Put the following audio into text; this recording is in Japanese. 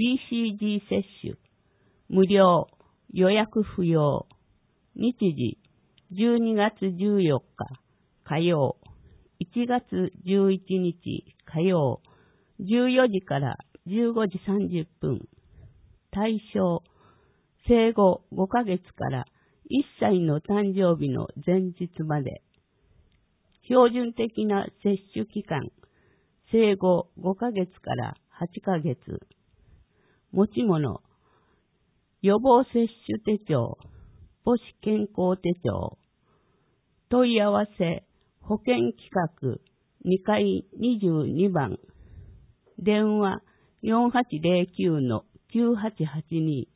BCG 接種、無料、予約不要。日時、12月14日火曜、1月11日火曜、14時から15時30分。対象、生後5ヶ月から1歳の誕生日の前日まで。標準的な接種期間、生後5ヶ月から8ヶ月。持ち物、予防接種手帳、母子健康手帳。問い合わせ、保健企画2階22番。電話4809-9882。